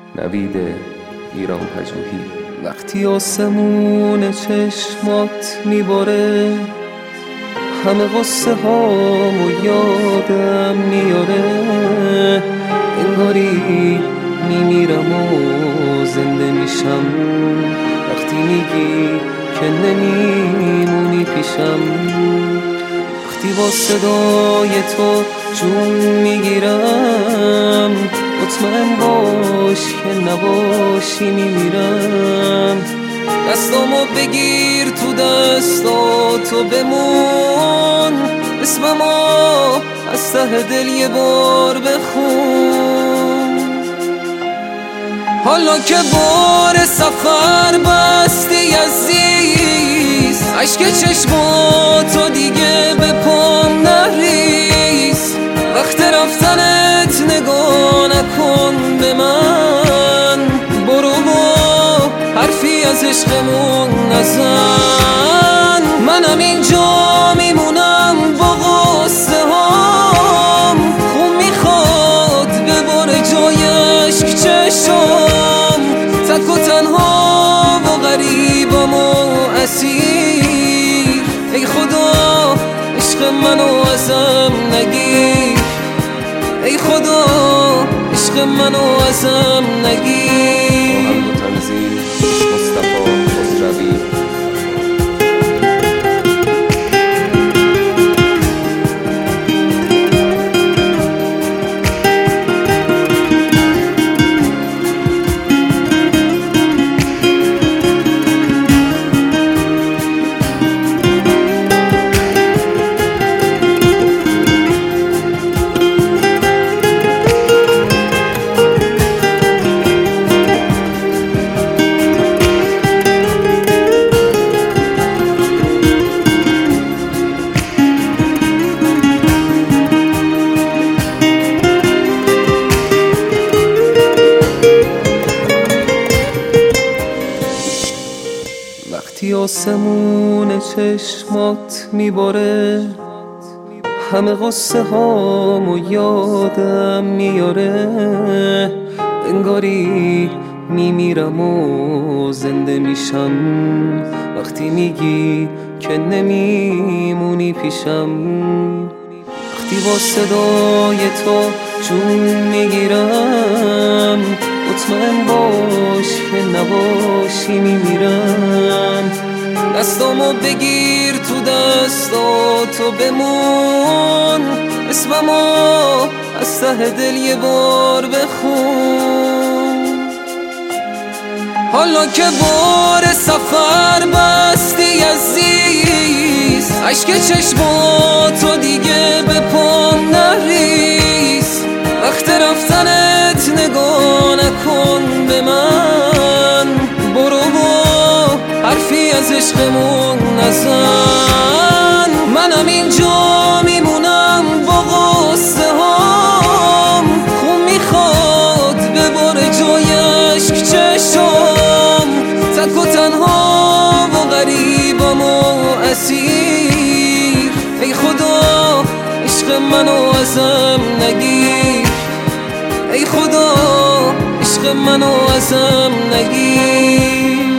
نوید ایران پژوهی. وقتی آسمون چشمات میباره، همه غصه هامو یادم میاره. انگاری میمیرم و زنده میشم وقتی میگی که نمیمونی پیشم. وقتی با صدای تو جون میگیرم، مطمئن باش که نباشی میمیرم. دستامو بگیر تو دستاتو بمون، اسممو از ته دل یه بار بخون. حالا که بار سفر بستی عزیز، عشق چشماتو دیگه به پام نریز. وقت رفتنت نگاه نکن به من، برو با حرفی از عشقمون نزن. منم اینجا میمونم با غصه هام، خون میخواد بباره جای عشق چشم. تک و تنها و غریبم و اسیر، ای خدا عشق منو ازم نگیر. ای خدا عشق منو ازم نگیر. تنظیم مصطفی خسروی. وقتی آسمون چشمات میباره، همه غصه هامو یادم میاره. انگاری میمیرم و زنده میشم وقتی میگی که نمیمونی پیشم. وقتی با صدای تو جون میگیرم، مطمئن باش که نباشی میمیرم. دستامو بگیر تو دستاتو بمون، اسممو از ته دل یه بار بخون. حالا که بار سفر بستی عزیز، عشق چشماتو دیگه به پام نریز. وقت رفتنت نگاه نکن به من، برو با حرفی از عشقمون نزن. منم اینجا میمونم با غصه هام، خون میخواد بباره جای عشق چشم. تک و تنها و غریبم و اسیر، ای خدا عشق منو ازم نگیر. ای خدا عشق منو ازم نگیر.